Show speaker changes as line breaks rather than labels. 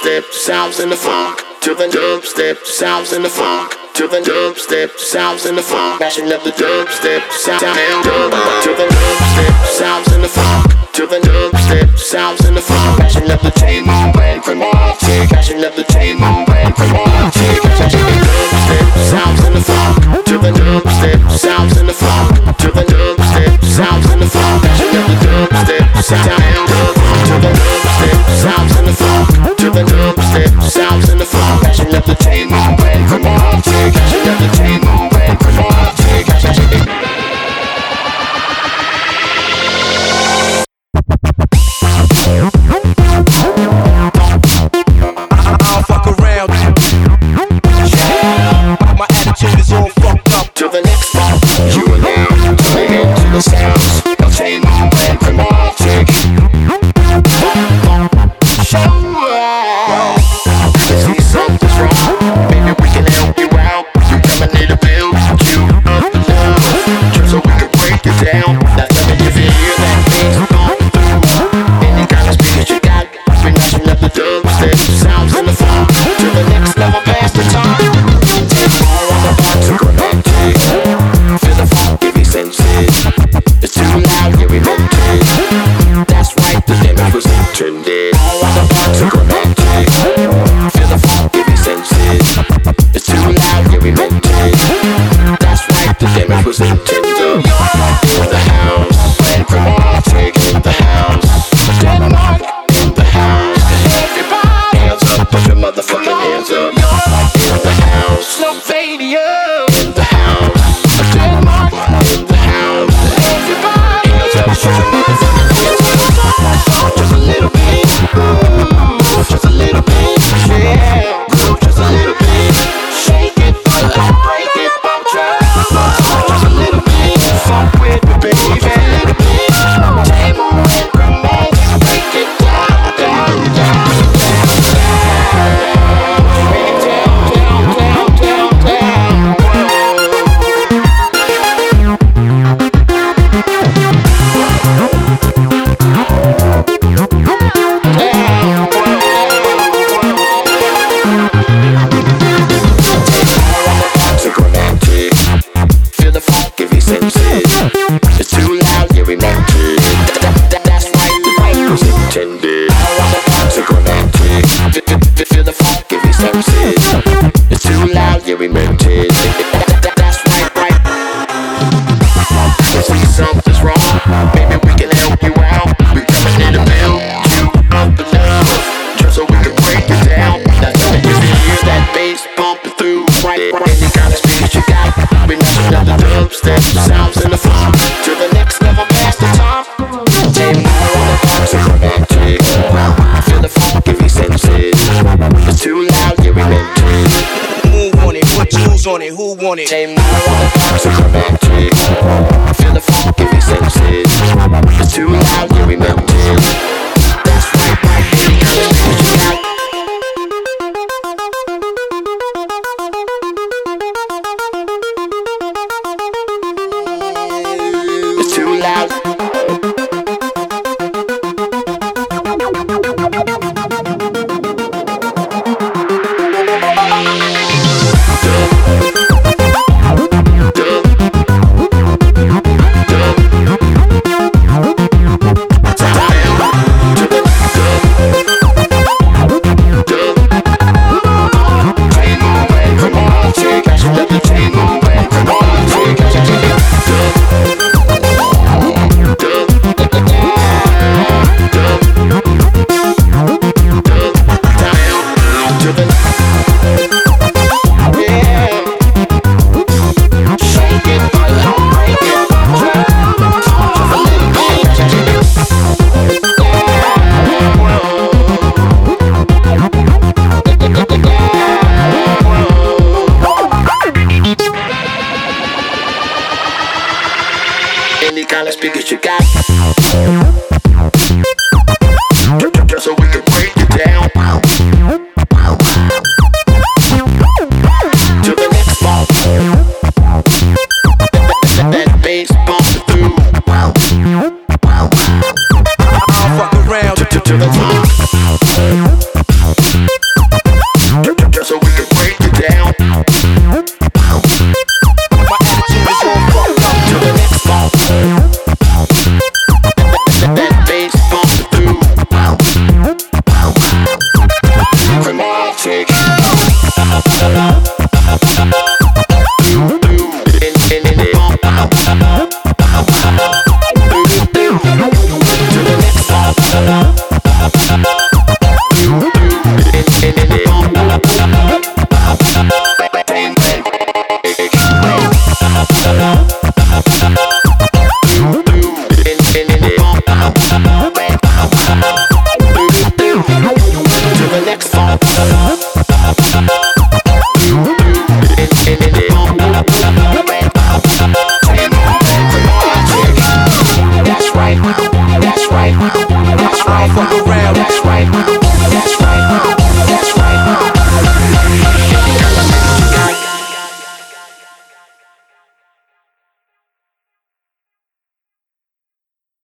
dubstep sounds in the funk. To the dubstep sounds in the funk. To the dubstep sounds in the funk. Mashing up the dubstep sound. To the dubstep sounds in the funk. To the dubstep sounds in the funk. Mashing up the chain movement, chromatic. Mashing up the chain movement, chromatic. To the dubstep sounds in the funk. To the dubstep sounds in the funk. To the dubstep sounds in the funk. Mashing up the dubstep sound. To the dubstep sounds in the funk. To the dubstep sounds in the funk. Mashing up the chain movement, chromatic. Mashing up the chain movement, chromatic. I don't fuck around. My attitude is all fucked up. To the next part, you are now playing to the sounds of chain movement, chromatic. See something's wrong, maybe we can help you out. You're gonna need a bill, you up the love, just so we can break it down. Now tell me if you hear that bass going through. Any kind of speakers you got, we're mashing up the dubstep sounds in the funk. To the next level, past the time. Take more on the bar to romantic. Feel the funk, give me senses. It's too loud, yeah, we meant it. That's right, the damage was intended. More on the bar to romantic. Feel the funk, give me senses. It's too loud, yeah, we meant it. That's right, the damage was intended. In the house, and chromatic in the house. Denmark in the house. Everybody, hands up, put your motherfucking hands up. In the house, Slovenia in the house. Denmark in the house. Everybody, hands up, put your motherfucking hands up. Just a little bit, just a little bit, yeah. Just a little bit, shake it, don't break it, bump just a little bit, fuck with me, baby, a little bit. Table and romance, break it down, down, down, down, down. Break it down, down, down, down, romantic. Feel the funk if he senses. It's too loud, yeah, we meant it. That's right, the right was intended. Toxic romantic. Feel the funk if he senses. It's too loud, yeah, we meant it. That's right, right. I see something's wrong, maybe we can help you out. We coming in to build you up enough, just so we can break it down. Now tell me if you hear that bass pumping through. Right, any kind of speakers you got, we mashing up the dubstep sounds in the funk. To the next level, past the top. Take more on the toxic romantic. Feel the funk if he senses. It's too loud, yeah, we meant it. Move on it, put jewels on it, who want it? Take more on the toxic romantic. Feel the funk if he senses. It's too loud, yeah, we meant it. That's right, right, any kind of speakers you got. Too loud. Any kind of speakers you got, just so we can break it down. To the next part, that bass bumping through. I'll fuck around to the top. next song.